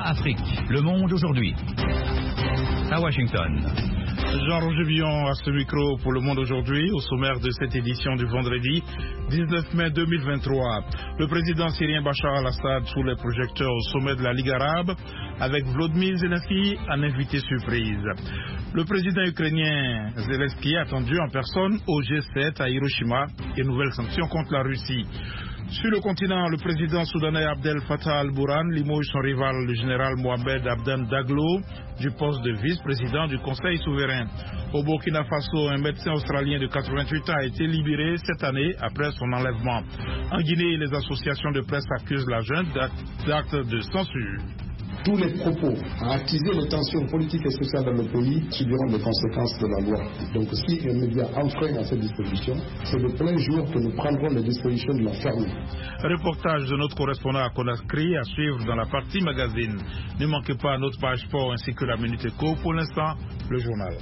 Afrique. Le monde aujourd'hui. À Washington. Jean-Roger Villon à ce micro pour Le Monde aujourd'hui, au sommaire de cette édition du vendredi 19 mai 2023. Le président syrien Bachar al-Assad sous les projecteurs au sommet de la Ligue arabe avec Volodymyr Zelensky en invité surprise. Le président ukrainien Zelensky attendu en personne au G7 à Hiroshima et nouvelles sanctions contre la Russie. Sur le continent, le président soudanais Abdel Fattah al-Burhan limoge son rival, le général Mohamed Abdan Daglo, du poste de vice-président du Conseil souverain. Au Burkina Faso, un médecin australien de 88 ans a été libéré cette année après son enlèvement. En Guinée, les associations de presse accusent la junte d'actes de censure. Tous les propos à attiser les tensions politiques et sociales dans le pays subiront les conséquences de la loi. Donc si un média enfreint à cette disposition, c'est de plein jour que nous prendrons les dispositions de la fermer. Reportage de notre correspondant à Conakry à suivre dans la partie magazine. Ne manquez pas notre page sport ainsi que la Minute Éco. Pour l'instant, le journal.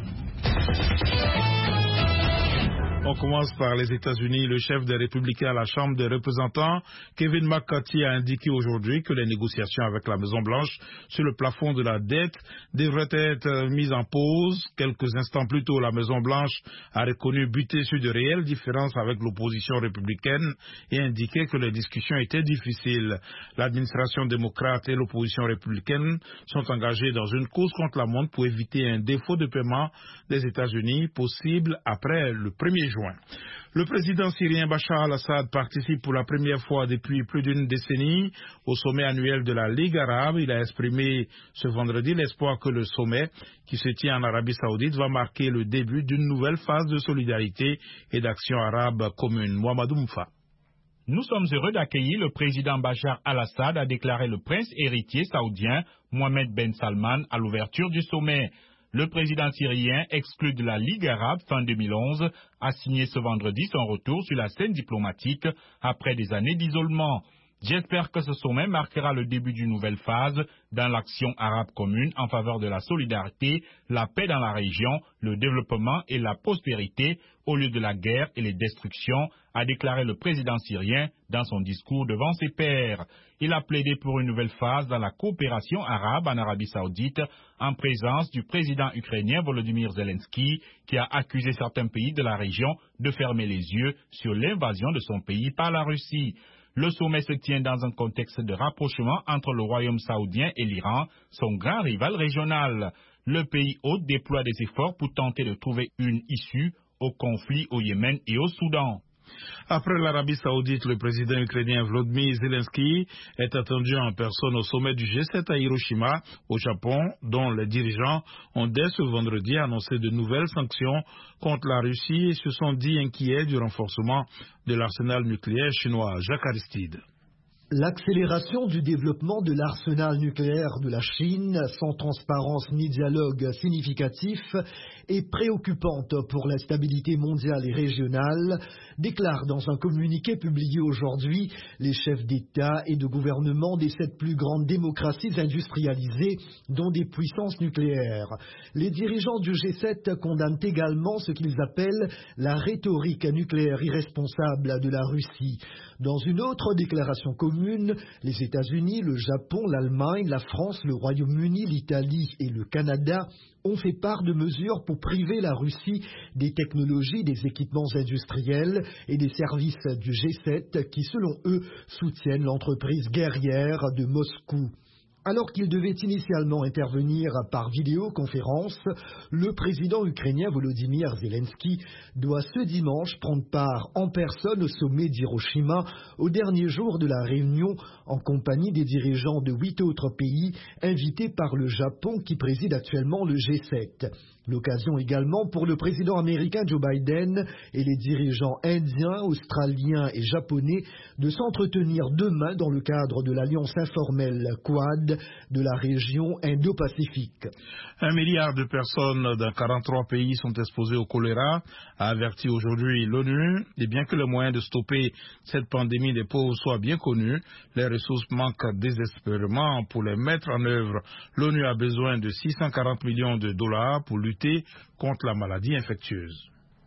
On commence par les États-Unis. Le chef des Républicains à la Chambre des représentants, Kevin McCarthy, a indiqué aujourd'hui que les négociations avec la Maison-Blanche sur le plafond de la dette devraient être mises en pause. Quelques instants plus tôt, la Maison-Blanche a reconnu buter sur de réelles différences avec l'opposition républicaine et indiqué que les discussions étaient difficiles. L'administration démocrate et l'opposition républicaine sont engagées dans une course contre la montre pour éviter un défaut de paiement des États-Unis possible après le 1er juin. Le président syrien Bachar al-Assad participe pour la première fois depuis plus d'une décennie au sommet annuel de la Ligue arabe. Il a exprimé ce vendredi l'espoir que le sommet qui se tient en Arabie Saoudite va marquer le début d'une nouvelle phase de solidarité et d'action arabe commune. Mohamedou Moufa. Nous sommes heureux d'accueillir le président Bachar al-Assad, a déclaré le prince héritier saoudien Mohammed Ben Salman à l'ouverture du sommet. Le président syrien, exclu de la Ligue arabe fin 2011, a signé ce vendredi son retour sur la scène diplomatique après des années d'isolement. J'espère que ce sommet marquera le début d'une nouvelle phase dans l'action arabe commune en faveur de la solidarité, la paix dans la région, le développement et la prospérité au lieu de la guerre et les destructions, a déclaré le président syrien dans son discours devant ses pairs. Il a plaidé pour une nouvelle phase dans la coopération arabe en Arabie Saoudite en présence du président ukrainien Volodymyr Zelensky qui a accusé certains pays de la région de fermer les yeux sur l'invasion de son pays par la Russie. Le sommet se tient dans un contexte de rapprochement entre le royaume saoudien et l'Iran, son grand rival régional. Le pays hôte déploie des efforts pour tenter de trouver une issue au conflit au Yémen et au Soudan. Après l'Arabie Saoudite, le président ukrainien Volodymyr Zelensky est attendu en personne au sommet du G7 à Hiroshima, au Japon, dont les dirigeants ont dès ce vendredi annoncé de nouvelles sanctions contre la Russie et se sont dit inquiets du renforcement de l'arsenal nucléaire chinois. Jacques Aristide. L'accélération du développement de l'arsenal nucléaire de la Chine, sans transparence ni dialogue significatif, est préoccupante pour la stabilité mondiale et régionale, déclarent dans un communiqué publié aujourd'hui les chefs d'État et de gouvernement des 7 plus grandes démocraties industrialisées, dont des puissances nucléaires. Les dirigeants du G7 condamnent également ce qu'ils appellent la rhétorique nucléaire irresponsable de la Russie. Dans une autre déclaration commune, les États-Unis, le Japon, l'Allemagne, la France, le Royaume-Uni, l'Italie et le Canada ont fait part de mesures pour priver la Russie des technologies, des équipements industriels et des services du G7 qui, selon eux, soutiennent l'entreprise guerrière de Moscou. Alors qu'il devait initialement intervenir par vidéoconférence, le président ukrainien Volodymyr Zelensky doit ce dimanche prendre part en personne au sommet d'Hiroshima au dernier jour de la réunion en compagnie des dirigeants de 8 autres pays invités par le Japon qui préside actuellement le G7. L'occasion également pour le président américain Joe Biden et les dirigeants indiens, australiens et japonais de s'entretenir demain dans le cadre de l'alliance informelle Quad de la région Indo-Pacifique. 1 milliard de personnes dans 43 pays sont exposées au choléra, a averti aujourd'hui l'ONU. Et bien que le moyen de stopper cette pandémie des pauvres soit bien connu, les ressources manquent désespérément pour les mettre en œuvre. L'ONU a besoin de 640 millions de dollars pour lutter contre la maladie infectieuse.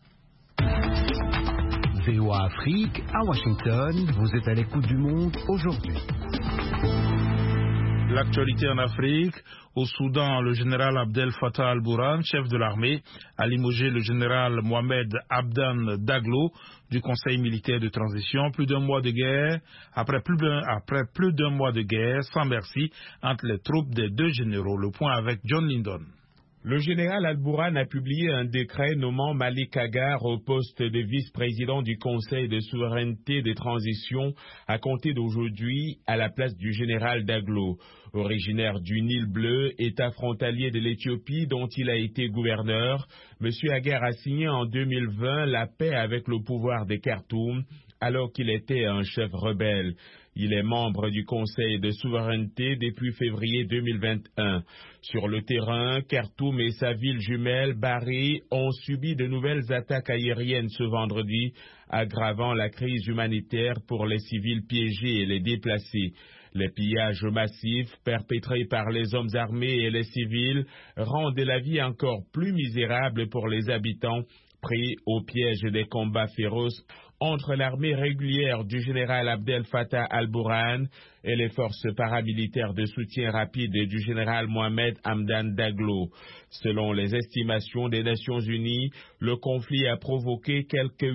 VOA Afrique, à Washington, vous êtes à l'écoute du monde aujourd'hui. L'actualité en Afrique. Au Soudan, le général Abdel Fattah al-Burhan, chef de l'armée, a limogé le général Mohamed Hamdan Daglo du Conseil militaire de transition. Plus d'un mois de guerre, après plus d'un mois de guerre sans merci entre les troupes des deux généraux. Le point avec John Lindon. Le général al-Burhan a publié un décret nommant Malik Agar au poste de vice-président du Conseil de souveraineté de transition à compter d'aujourd'hui à la place du général Daglo. Originaire du Nil Bleu, État frontalier de l'Éthiopie dont il a été gouverneur, M. Agar a signé en 2020 la paix avec le pouvoir de Khartoum alors qu'il était un chef rebelle. Il est membre du Conseil de souveraineté depuis février 2021. Sur le terrain, Khartoum et sa ville jumelle, Bari, ont subi de nouvelles attaques aériennes ce vendredi, aggravant la crise humanitaire pour les civils piégés et les déplacés. Les pillages massifs perpétrés par les hommes armés et les civils rendent la vie encore plus misérable pour les habitants, pris au piège des combats féroces entre l'armée régulière du général Abdel Fattah al-Burhan et les forces paramilitaires de soutien rapide du général Mohamed Hamdan Daglo. Selon les estimations des Nations Unies, le conflit a provoqué quelques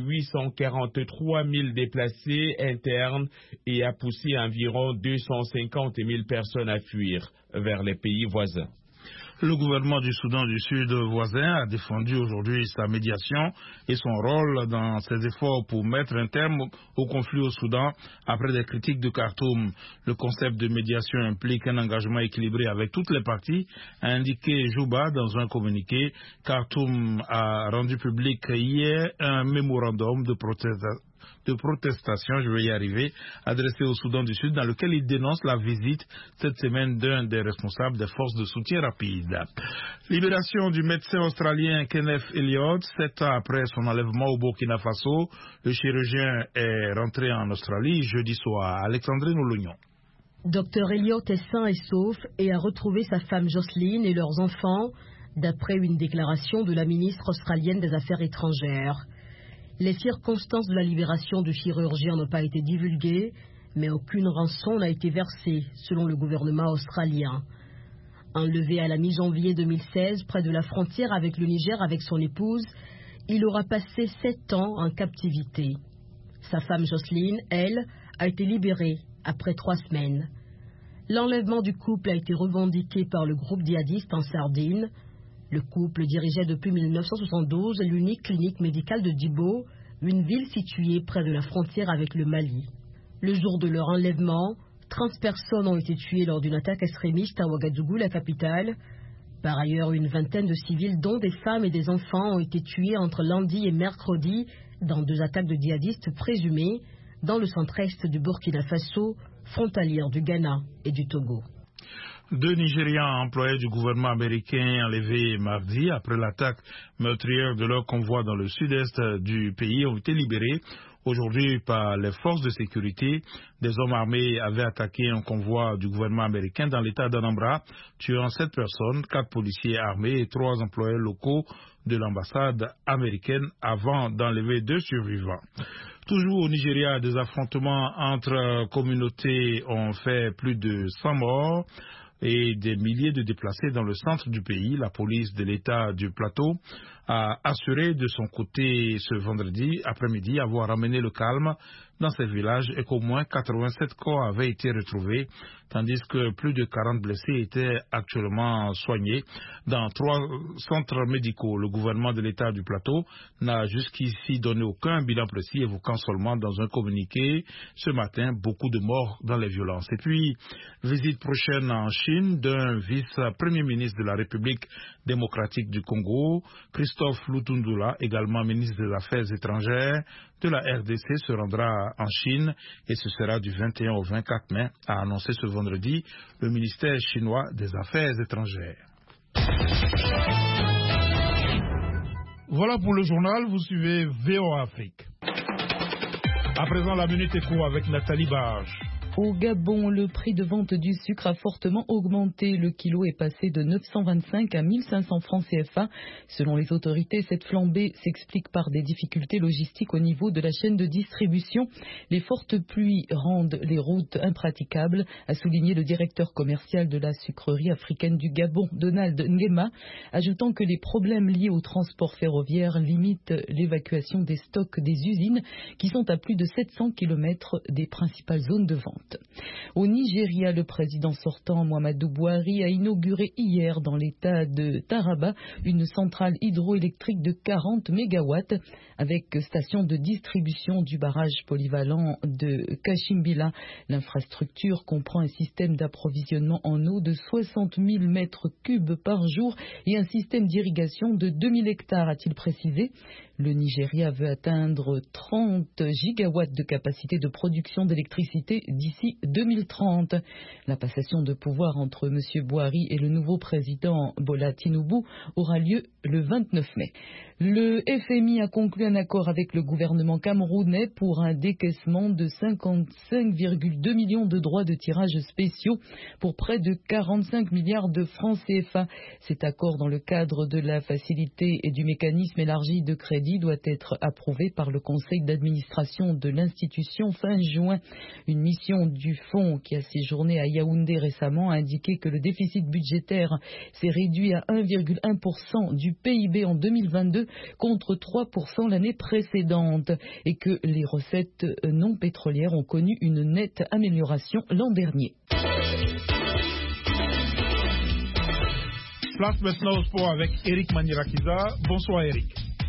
843 000 déplacés internes et a poussé environ 250 000 personnes à fuir vers les pays voisins. Le gouvernement du Soudan du Sud voisin a défendu aujourd'hui sa médiation et son rôle dans ses efforts pour mettre un terme au conflit au Soudan après des critiques de Khartoum. Le concept de médiation implique un engagement équilibré avec toutes les parties, a indiqué Juba dans un communiqué. Khartoum a rendu public hier un mémorandum de protestation, adressé au Soudan du Sud, dans lequel il dénonce la visite cette semaine d'un des responsables des forces de soutien rapide. Libération du médecin australien Kenneth Elliott, 7 ans après son enlèvement au Burkina Faso. Le chirurgien est rentré en Australie jeudi soir. Alexandrine Oulognon. Dr Elliott est sain et sauf et a retrouvé sa femme Jocelyne et leurs enfants, d'après une déclaration de la ministre australienne des Affaires étrangères. Les circonstances de la libération du chirurgien n'ont pas été divulguées, mais aucune rançon n'a été versée, selon le gouvernement australien. Enlevé à la mi-janvier 2016 près de la frontière avec le Niger avec son épouse, il aura passé 7 ans en captivité. Sa femme Jocelyne, elle, a été libérée après 3 semaines. L'enlèvement du couple a été revendiqué par le groupe djihadiste en Sardine. Le couple dirigeait depuis 1972 l'unique clinique médicale de Djibo, une ville située près de la frontière avec le Mali. Le jour de leur enlèvement, 30 personnes ont été tuées lors d'une attaque extrémiste à Ouagadougou, la capitale. Par ailleurs, une vingtaine de civils, dont des femmes et des enfants, ont été tués entre lundi et mercredi dans 2 attaques de djihadistes présumées dans le centre-est du Burkina Faso, frontalière du Ghana et du Togo. 2 Nigérians employés du gouvernement américain enlevés mardi après l'attaque meurtrière de leur convoi dans le sud-est du pays ont été libérés aujourd'hui par les forces de sécurité. Des hommes armés avaient attaqué un convoi du gouvernement américain dans l'état d'Anambra, tuant 7 personnes, 4 policiers armés et 3 employés locaux de l'ambassade américaine avant d'enlever 2 survivants. Toujours au Nigeria, des affrontements entre communautés ont fait plus de 100 morts et des milliers de déplacés dans le centre du pays. La police de l'État du Plateau a assuré de son côté ce vendredi après-midi avoir ramené le calme dans ces villages et qu'au moins 87 corps avaient été retrouvés, tandis que plus de 40 blessés étaient actuellement soignés dans 3 centres médicaux. Le gouvernement de l'État du Plateau n'a jusqu'ici donné aucun bilan précis, évoquant seulement dans un communiqué ce matin beaucoup de morts dans les violences. Et puis, visite prochaine en Chine d'un vice-premier ministre de la République démocratique du Congo, Christophe Lutundula, également ministre des Affaires étrangères de la RDC, se rendra en Chine et ce sera du 21 au 24 mai, a annoncé ce vendredi le ministère chinois des Affaires étrangères. Voilà pour le journal, vous suivez VOA Afrique. À présent, la Minute Éco avec Nathalie Barge. Au Gabon, le prix de vente du sucre a fortement augmenté. Le kilo est passé de 925 à 1500 francs CFA. Selon les autorités, cette flambée s'explique par des difficultés logistiques au niveau de la chaîne de distribution. Les fortes pluies rendent les routes impraticables, a souligné le directeur commercial de la sucrerie africaine du Gabon, Donald Nguema, ajoutant que les problèmes liés au transport ferroviaire limitent l'évacuation des stocks des usines qui sont à plus de 700 km des principales zones de vente. Au Nigeria, le président sortant Muhammadu Buhari a inauguré hier dans l'état de Taraba une centrale hydroélectrique de 40 MW avec station de distribution du barrage polyvalent de Kashimbila. L'infrastructure comprend un système d'approvisionnement en eau de 60 000 mètres cubes par jour et un système d'irrigation de 2000 hectares, a-t-il précisé. Le Nigeria veut atteindre 30 gigawatts de capacité de production d'électricité d'ici 2030. La passation de pouvoir entre M. Buhari et le nouveau président Bola Tinubu aura lieu le 29 mai. Le FMI a conclu un accord avec le gouvernement camerounais pour un décaissement de 55,2 millions de droits de tirage spéciaux pour près de 45 milliards de francs CFA. Cet accord, dans le cadre de la facilité et du mécanisme élargi de crédit, doit être approuvé par le conseil d'administration de l'institution fin juin. Une mission du fonds qui a séjourné à Yaoundé récemment a indiqué que le déficit budgétaire s'est réduit à 1,1% du PIB en 2022 contre 3% l'année précédente et que les recettes non pétrolières ont connu une nette amélioration l'an dernier. Place maintenant au sport avec Eric Manirakiza. Bonsoir Eric.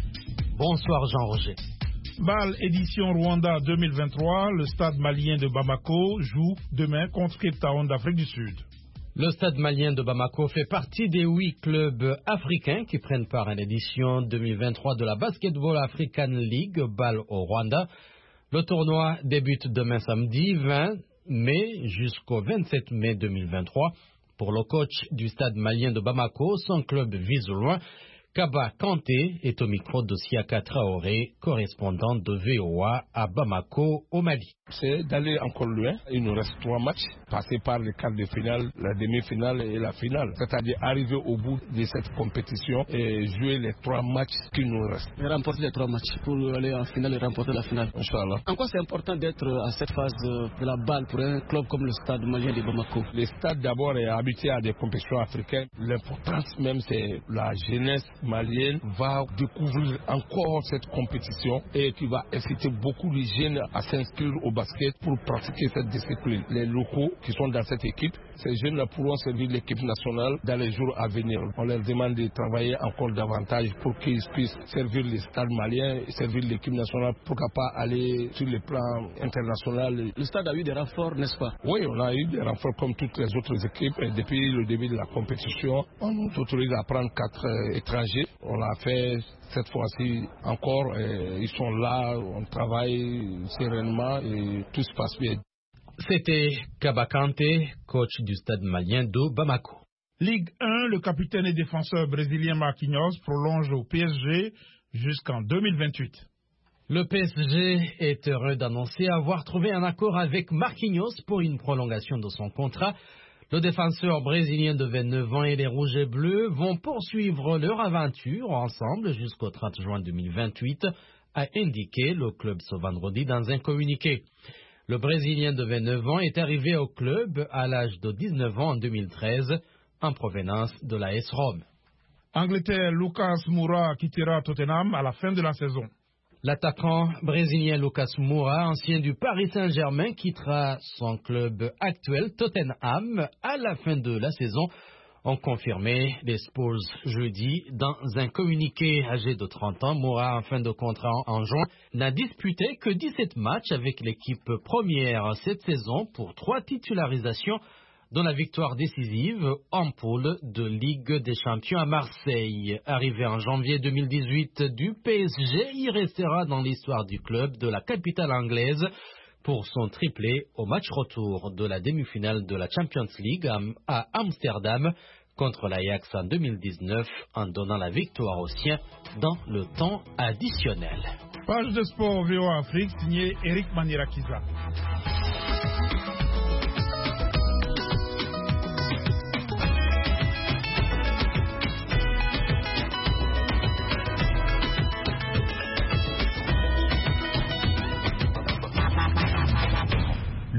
Bonsoir Jean-Roger. BAL édition Rwanda 2023, le stade malien de Bamako joue demain contre Cape Town d'Afrique du Sud. Le stade malien de Bamako fait partie des 8 clubs africains qui prennent part à l'édition 2023 de la Basketball African League BAL au Rwanda. Le tournoi débute demain samedi 20 mai jusqu'au 27 mai 2023. Pour le coach du stade malien de Bamako, son club vise loin. Kaba Kanté est au micro de Siaka Traoré, correspondant de VOA à Bamako, au Mali. C'est d'aller encore loin. Il nous reste 3 matchs, passer par les quarts de finale, la demi-finale et la finale. C'est-à-dire arriver au bout de cette compétition et jouer les 3 matchs qui nous restent. Et remporter les 3 matchs pour aller en finale et remporter la finale. Inch'Allah. En quoi c'est important d'être à cette phase de la balle pour un club comme le stade malien de Bamako? Le stade d'abord est habitué à des compétitions africaines. L'importance même c'est la jeunesse malienne va découvrir encore cette compétition et qui va inciter beaucoup de jeunes à s'inscrire au basket pour pratiquer cette discipline. Les locaux qui sont dans cette équipe, ces jeunes pourront servir l'équipe nationale dans les jours à venir. On leur demande de travailler encore davantage pour qu'ils puissent servir le stade malien, servir l'équipe nationale, pourquoi pas aller sur le plan international. Le stade a eu des renforts, n'est-ce pas? Oui, on a eu des renforts comme toutes les autres équipes. Et depuis le début de la compétition, on nous autorise à prendre 4 étrangers. On l'a fait cette fois-ci encore. Ils sont là, on travaille sereinement et tout se passe bien. C'était Kaba Kanté, coach du stade malien de Bamako. Ligue 1, le capitaine et défenseur brésilien Marquinhos prolonge au PSG jusqu'en 2028. Le PSG est heureux d'annoncer avoir trouvé un accord avec Marquinhos pour une prolongation de son contrat. Le défenseur brésilien de 29 ans et les Rouges et Bleus vont poursuivre leur aventure ensemble jusqu'au 30 juin 2028, a indiqué le club ce vendredi dans un communiqué. Le Brésilien de 29 ans est arrivé au club à l'âge de 19 ans en 2013, en provenance de l'AS Rome. Angleterre, Lucas Moura quittera Tottenham à la fin de la saison. L'attaquant brésilien Lucas Moura, ancien du Paris Saint-Germain, quittera son club actuel Tottenham à la fin de la saison, ont confirmé les Spurs jeudi. Dans un communiqué. Âgé de 30 ans, Moura, en fin de contrat en juin, n'a disputé que 17 matchs avec l'équipe première cette saison pour 3 titularisations, dont la victoire décisive en poule de Ligue des Champions à Marseille. Arrivé en janvier 2018 du PSG, il restera dans l'histoire du club de la capitale anglaise pour son triplé au match retour de la demi-finale de la Champions League à Amsterdam contre l'Ajax en 2019 en donnant la victoire aux siens dans le temps additionnel. Page de sport VOA Afrique signée Eric Manirakiza.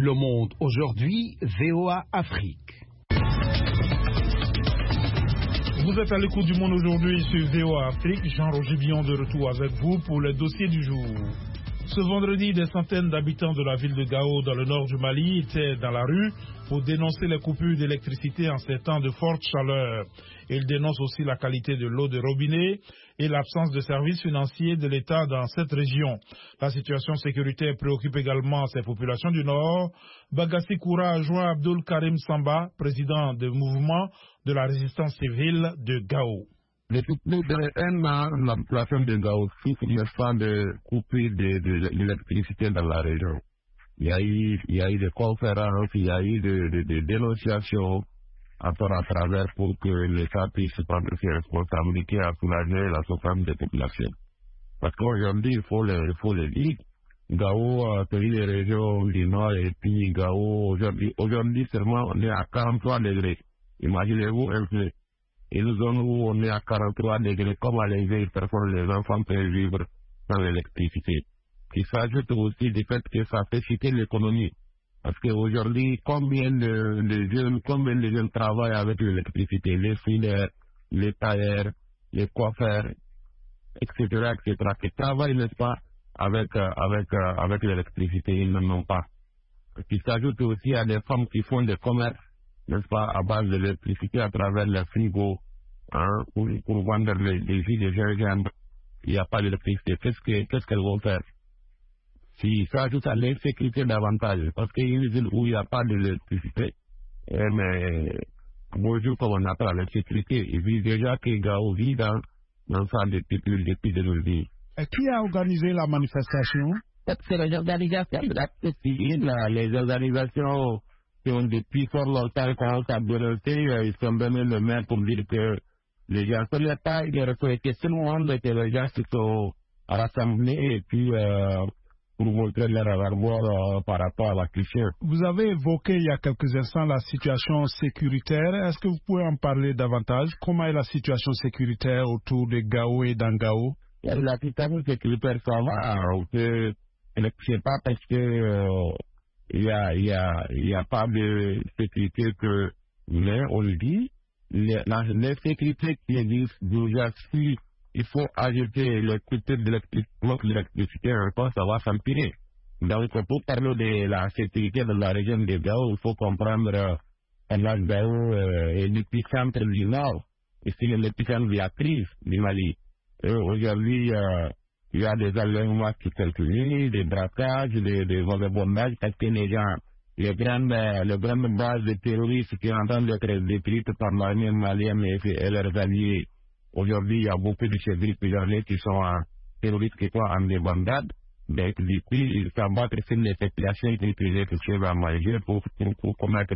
Le Monde aujourd'hui, VOA Afrique. Vous êtes à l'écoute du Monde aujourd'hui sur VOA Afrique. Jean-Roger Billon de retour avec vous pour le dossier du jour. Ce vendredi, des centaines d'habitants de la ville de Gao, dans le nord du Mali, étaient dans la rue pour dénoncer les coupures d'électricité en ces temps de forte chaleur. Ils dénoncent aussi la qualité de l'eau de robinet et l'absence de services financiers de l'État dans cette région. La situation sécuritaire préoccupe également ces populations du Nord. Bagassi Koura a joint Abdul Karim Samba, président du mouvement de la résistance civile de Gao. Depuis plus d'un an, la population de Gao souffre de coupure d'électricité dans la région. Il y a eu des conférences, il y a eu des dénonciations à travers pour que l'État puisse prendre ses responsabilités à soulager la souffrance des populations. Parce qu'aujourd'hui, il faut le dire, Gao, pays des régions du Nord et puis Gao, aujourd'hui seulement on est à 43 degrés. Imaginez-vous un peu. Et nous zones où on est à 43 degrés, comment les vieilles personnes, les enfants peuvent vivre sans l'électricité. Il s'ajoute aussi du fait que ça fait chuter l'économie. Parce qu'aujourd'hui, combien de jeunes travaillent avec l'électricité, les filaires, les tailleurs, les coiffeurs, etc., qui travaillent, n'est-ce pas, avec l'électricité, ils n'en ont pas. Il s'ajoute aussi à des femmes qui font des commerces, n'est-ce pas, à base de l'électricité à travers les frigos, pour vendre les jus de gingembre. Il n'y a pas d'électricité. Qu'est-ce qu'elles vont faire? Si ça ajoute à l'insécurité davantage, parce qu'il y a une ville où il n'y a pas d'électricité, mais bonjour, comme on appelle l'insécurité, il vit déjà que Gao vit dans ça depuis de nos vies. Qui a organisé la manifestation? C'est les organisations de la société, les organisations qui ont depuis fort longtemps commencé à dénoncer, ils sont venus le maire pour dire que les gens ne sont pas, ils reconnaissaient seulement que les gens se sont rassemblés et puis pour montrer leur alarme par rapport à la culture. Vous avez évoqué il y a quelques instants la situation sécuritaire. Est-ce que vous pouvez en parler davantage? Comment est la situation sécuritaire autour de Gao et d'Angao? La situation sécuritaire, ça va. Je ne sais pas parce que il y a pas de sécurité que, mais on le dit, l'insécurité qui existe déjà, si il faut ajouter le critère de l'électricité encore, ça va s'empirer. Donc, pour parler de la sécurité de la région de Gao, il faut comprendre la Gao est l'épicentre du Nord, et c'est l'épicentre de la crise du Mali. Aujourd'hui, il y a des enlèvements qui continuent, des braquages, des vagabondages, parce que les gens, les grandes bases de terroristes qui sont en train d'être détruites par l'armée malienne et leurs alliés. Aujourd'hui, il y a beaucoup de civils prisonniers qui sont terroristes qui sont en débandade. Donc, du coup, ils s'abattent sur les populations qui utilisaient ce qu'ils ont mangé pour commettre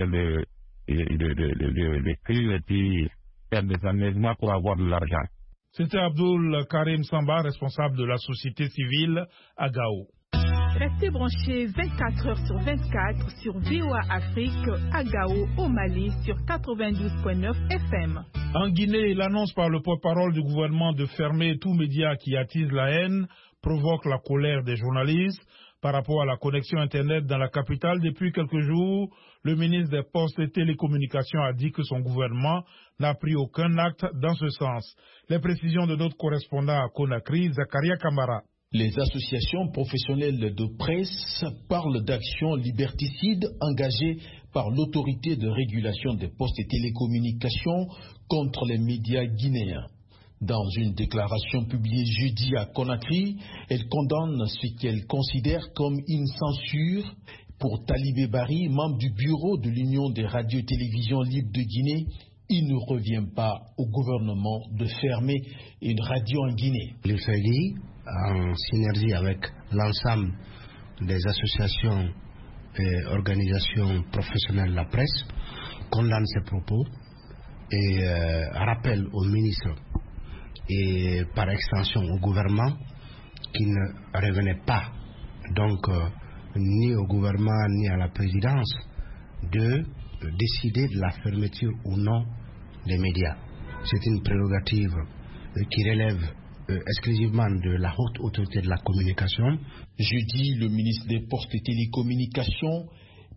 des crimes et puis faire des enlèvements pour avoir de l'argent. C'était Abdul Karim Samba, responsable de la société civile à Gao. Restez branchés 24 heures sur 24 sur VOA Afrique à Gao, au Mali, sur 92.9 FM. En Guinée, l'annonce par le porte-parole du gouvernement de fermer tout média qui attise la haine provoque la colère des journalistes. Par rapport à la connexion Internet dans la capitale, depuis quelques jours, le ministre des Postes et Télécommunications a dit que son gouvernement n'a pris aucun acte dans ce sens. Les précisions de notre correspondant à Conakry, Zakaria Kamara. Les associations professionnelles de presse parlent d'actions liberticides engagées par l'autorité de régulation des postes et télécommunications contre les médias guinéens. Dans une déclaration publiée jeudi à Conakry, elle condamne ce qu'elle considère comme une censure. Pour Talibé Bari, membre du bureau de l'Union des radios et télévisions libres de Guinée, il ne revient pas au gouvernement de fermer une radio en Guinée. Le FEDI, en synergie avec l'ensemble des associations et organisations professionnelles de la presse, condamne ces propos et rappelle au ministre et par extension au gouvernement qui ne revenait pas donc ni au gouvernement ni à la présidence de décider de la fermeture ou non des médias. C'est une prérogative qui relève exclusivement de la haute autorité de la communication. Jeudi, le ministre des Postes et Télécommunications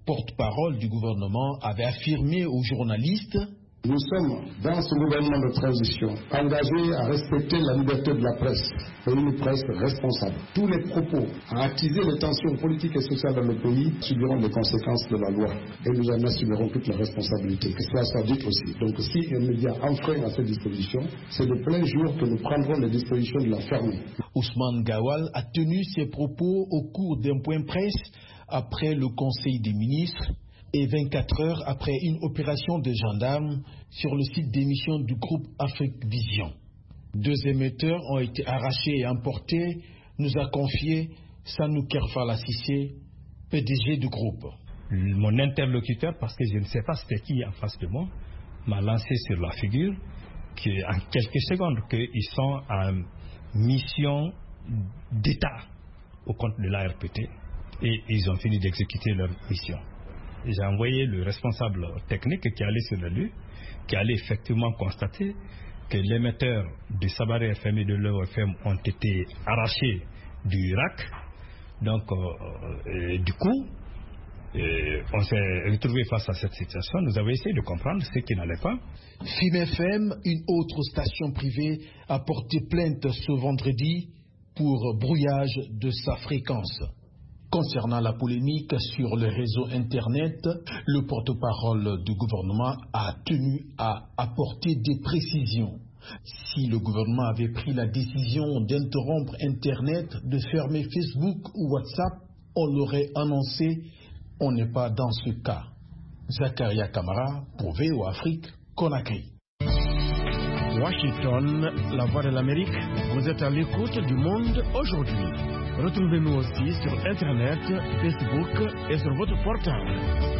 porte-parole du gouvernement, avait affirmé aux journalistes: nous sommes, dans ce gouvernement de transition, engagés à respecter la liberté de la presse et une presse responsable. Tous les propos à attiser les tensions politiques et sociales dans le pays subiront les conséquences de la loi et nous en assumerons toute la responsabilité, que cela soit dit aussi. Donc si un média enfreint à ces dispositions, c'est de plein jour que nous prendrons les dispositions de la fermer. Ousmane Gawal a tenu ses propos au cours d'un point presse après le Conseil des ministres et 24 heures après une opération de gendarmes sur le site d'émission du groupe Afrique Vision. 2 émetteurs ont été arrachés et emportés, nous a confié Sanou Kerfala Sissé, PDG du groupe. Mon interlocuteur, parce que je ne sais pas c'était qui en face de moi, m'a lancé sur la figure qu'en quelques secondes qu'ils sont en mission d'État au compte de la RPT et ils ont fini d'exécuter leur mission. J'ai envoyé le responsable technique qui allait sur le lieu, qui allait effectivement constater que les émetteurs de Sabaré FM et de Léo FM ont été arrachés du rack. Donc, du coup, on s'est retrouvé face à cette situation. Nous avons essayé de comprendre ce qui n'allait pas. FIM FM, une autre station privée, a porté plainte ce vendredi pour brouillage de sa fréquence. Concernant la polémique sur le réseau Internet, le porte-parole du gouvernement a tenu à apporter des précisions. Si le gouvernement avait pris la décision d'interrompre Internet, de fermer Facebook ou WhatsApp, on l'aurait annoncé. On n'est pas dans ce cas. Zakaria Kamara pour VOA Afrique, Conakry. Washington, la voix de l'Amérique, vous êtes à l'écoute du monde aujourd'hui. Retrouvez-nous aussi sur Internet, Facebook et sur votre portable.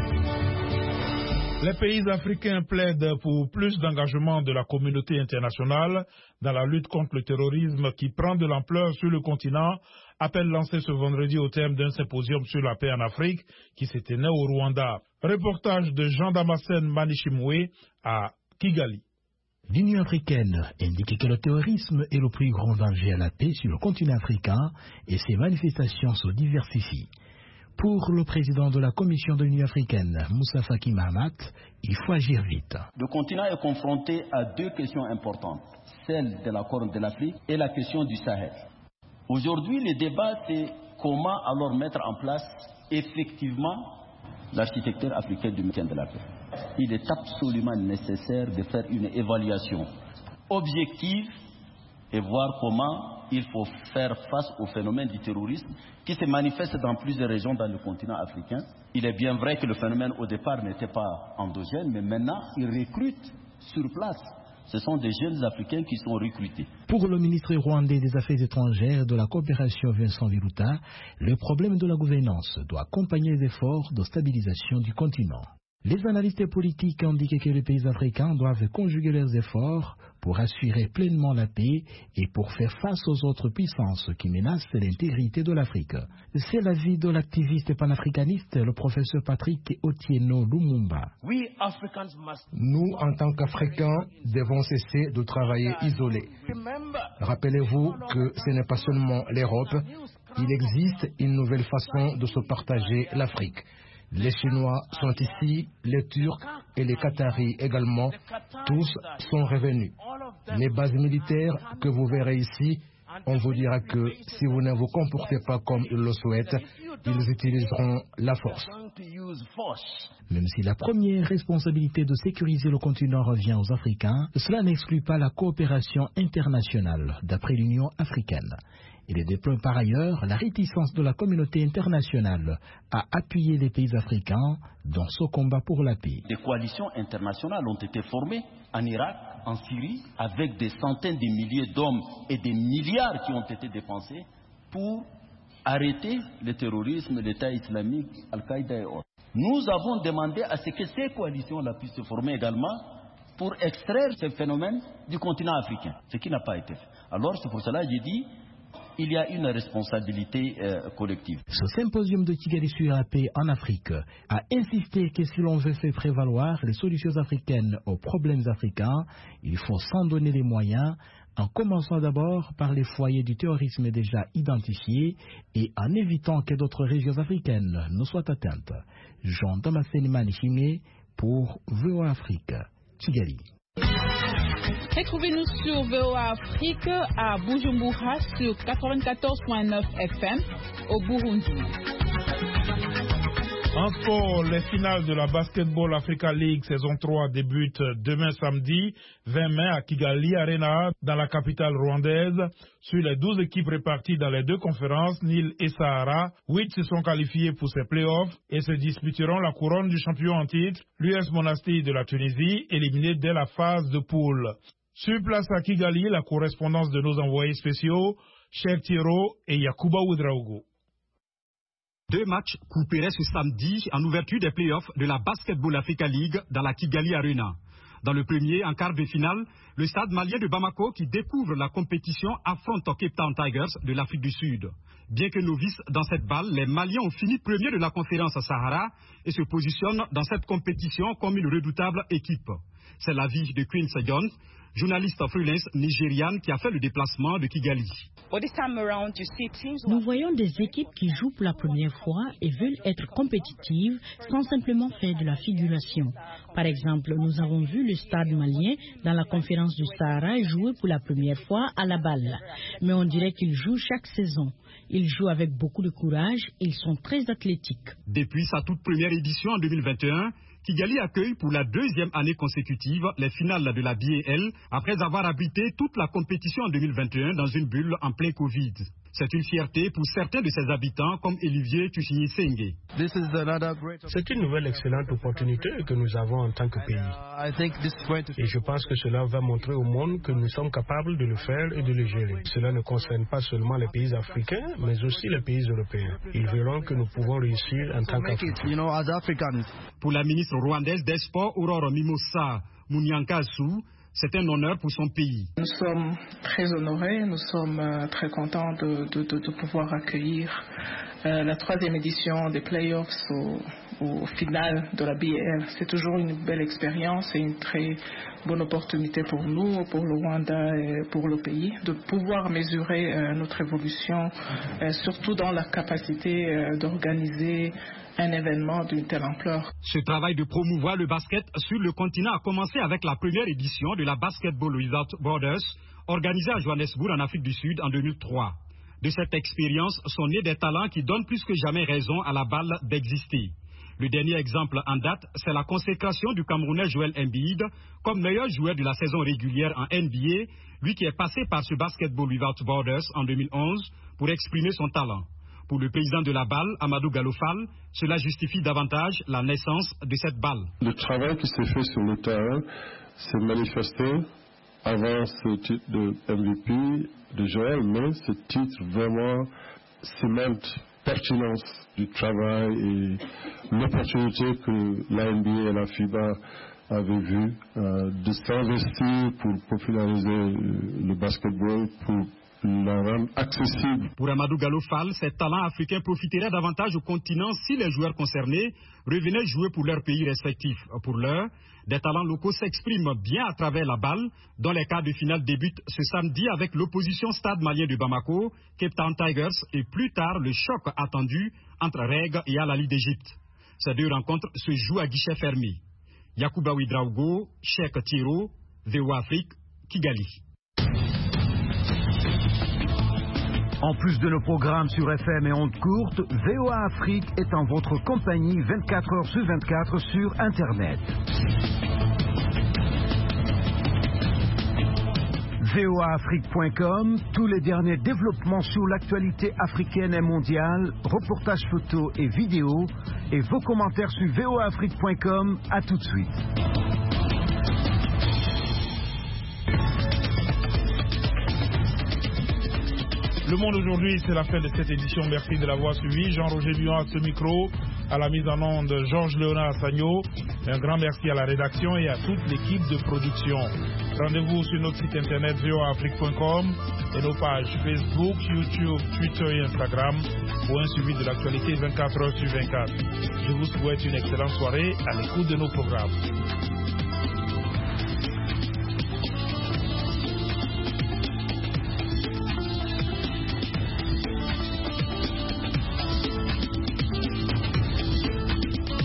Les pays africains plaident pour plus d'engagement de la communauté internationale dans la lutte contre le terrorisme qui prend de l'ampleur sur le continent. Appel lancé ce vendredi au terme d'un symposium sur la paix en Afrique qui s'est tenu au Rwanda. Reportage de Jean-Damascène Manishimwe à Kigali. L'Union africaine indique que le terrorisme est le plus grand danger à la paix sur le continent africain et ses manifestations se diversifient. Pour le président de la Commission de l'Union africaine, Moussa Faki Mahamat, il faut agir vite. Le continent est confronté à 2 questions importantes, celle de la Corne de l'Afrique et la question du Sahel. Aujourd'hui, le débat, c'est comment alors mettre en place effectivement l'architecture africaine du maintien de la paix. Il est absolument nécessaire de faire une évaluation objective et voir comment il faut faire face au phénomène du terrorisme qui se manifeste dans plusieurs régions dans le continent africain. Il est bien vrai que le phénomène au départ n'était pas endogène, mais maintenant il recrute sur place. Ce sont des jeunes Africains qui sont recrutés. Pour le ministre rwandais des Affaires étrangères et de la coopération Vincent Biruta, le problème de la gouvernance doit accompagner les efforts de stabilisation du continent. Les analystes politiques indiquent que les pays africains doivent conjuguer leurs efforts pour assurer pleinement la paix et pour faire face aux autres puissances qui menacent l'intégrité de l'Afrique. C'est l'avis de l'activiste panafricaniste, le professeur Patrick Otieno Lumumba. Nous, en tant qu'Africains, devons cesser de travailler isolés. Rappelez-vous que ce n'est pas seulement l'Europe, il existe une nouvelle façon de se partager l'Afrique. Les Chinois sont ici, les Turcs et les Qataris également, tous sont revenus. Les bases militaires que vous verrez ici, on vous dira que si vous ne vous comportez pas comme ils le souhaitent, ils utiliseront la force. Même si la première responsabilité de sécuriser le continent revient aux Africains, cela n'exclut pas la coopération internationale, d'après l'Union africaine. Il déplore par ailleurs la réticence de la communauté internationale à appuyer les pays africains dans ce combat pour la paix. Des coalitions internationales ont été formées en Irak, en Syrie, avec des centaines de milliers d'hommes et des milliards qui ont été dépensés pour arrêter le terrorisme, l'État islamique, Al-Qaïda et autres. Nous avons demandé à ce que ces coalitions-là puissent se former également pour extraire ce phénomène du continent africain, ce qui n'a pas été fait. Alors c'est pour cela que j'ai dit il y a une responsabilité collective. Ce symposium de Kigali sur la paix en Afrique a insisté que si l'on veut faire prévaloir les solutions africaines aux problèmes africains, il faut s'en donner les moyens en commençant d'abord par les foyers du terrorisme déjà identifiés et en évitant que d'autres régions africaines ne soient atteintes. Jean-Thomas Manichimé pour VOA Afrique, Kigali. Retrouvez-nous sur VOA Afrique à Bujumbura sur 94.9 FM au Burundi. En sport, les finales de la Basketball Africa League saison 3 débutent demain samedi 20 mai à Kigali Arena dans la capitale rwandaise. Sur les 12 équipes réparties dans les deux conférences, Nil et Sahara, 8 se sont qualifiés pour ces playoffs et se disputeront la couronne du champion en titre, l'US Monastir de la Tunisie, éliminé dès la phase de poule. Sur place à Kigali, la correspondance de nos envoyés spéciaux, Cheikh Thiro et Yakuba Ouedraogo. 2 matchs couperaient ce samedi en ouverture des playoffs de la Basketball Africa League dans la Kigali Arena. Dans le premier, en quart de finale, le stade malien de Bamako qui découvre la compétition affronte Cape Town Tigers de l'Afrique du Sud. Bien que novices dans cette balle, les Maliens ont fini premiers de la conférence Sahara et se positionnent dans cette compétition comme une redoutable équipe. C'est l'avis de Quincy Jones, journaliste freelance nigériane qui a fait le déplacement de Kigali. Nous voyons des équipes qui jouent pour la première fois et veulent être compétitives sans simplement faire de la figuration. Par exemple, nous avons vu le stade malien dans la conférence du Sahara jouer pour la première fois à la balle. Mais on dirait qu'ils jouent chaque saison. Ils jouent avec beaucoup de courage et ils sont très athlétiques. Depuis sa toute première édition en 2021, Kigali accueille pour la 2e année consécutive les finales de la BAL après avoir abrité toute la compétition en 2021 dans une bulle en plein Covid. C'est une fierté pour certains de ses habitants comme Olivier Tuchini-Senge. C'est une nouvelle excellente opportunité que nous avons en tant que pays. Et je pense que cela va montrer au monde que nous sommes capables de le faire et de le gérer. Cela ne concerne pas seulement les pays africains, mais aussi les pays européens. Ils verront que nous pouvons réussir en tant qu'Africains. Pour la ministre rwandaise des Sports, Aurore Mimosa Munyankasu, c'est un honneur pour son pays. Nous sommes très honorés, nous sommes très contents de pouvoir accueillir la 3e édition des playoffs au final de la BAL. C'est toujours une belle expérience et une très bonne opportunité pour nous, pour le Rwanda et pour le pays, de pouvoir mesurer notre évolution, surtout dans la capacité d'organiser un événement d'une telle ampleur. Ce travail de promouvoir le basket sur le continent a commencé avec la première édition de la Basketball Without Borders, organisée à Johannesburg en Afrique du Sud en 2003. De cette expérience sont nés des talents qui donnent plus que jamais raison à la balle d'exister. Le dernier exemple en date, c'est la consécration du Camerounais Joel Embiid comme meilleur joueur de la saison régulière en NBA, lui qui est passé par ce Basketball Without Borders en 2011 pour exprimer son talent. Pour le président de la balle, Amadou Gallo-Fall, cela justifie davantage la naissance de cette balle. Le travail qui s'est fait sur le terrain s'est manifesté avant ce titre de MVP de Joël, mais ce titre vraiment cimente pertinence du travail et l'opportunité que la NBA et la FIBA avaient vue de s'investir pour populariser le basketball, pour la rendre accessible. Pour Amadou Gallo-Fall, ces talents africains profiteraient davantage au continent si les joueurs concernés revenaient jouer pour leur pays respectif. Pour l'heure, des talents locaux s'expriment bien à travers la balle, dont les quarts de finale débutent ce samedi avec l'opposition Stade malien de Bamako, Cape Town Tigers et plus tard le choc attendu entre Reg et Al Ahly d'Égypte. Ces deux rencontres se jouent à guichet fermé. Yakuba Ouedraogo, Cheikh Thiro, VOA Afrique, Kigali. En plus de nos programmes sur FM et ondes courtes, VOA Afrique est en votre compagnie 24 heures sur 24 sur Internet. voaafrique.com, tous les derniers développements sur l'actualité africaine et mondiale, reportages photos et vidéos, et vos commentaires sur voaafrique.com. À tout de suite. Le Monde aujourd'hui, c'est la fin de cette édition. Merci de l'avoir suivi. Jean-Roger Lyon à ce micro, à la mise en onde Georges Léonard Sagno. Un grand merci à la rédaction et à toute l'équipe de production. Rendez-vous sur notre site internet voaafrique.com et nos pages Facebook, YouTube, Twitter et Instagram pour un suivi de l'actualité 24 heures sur 24. Je vous souhaite une excellente soirée à l'écoute de nos programmes.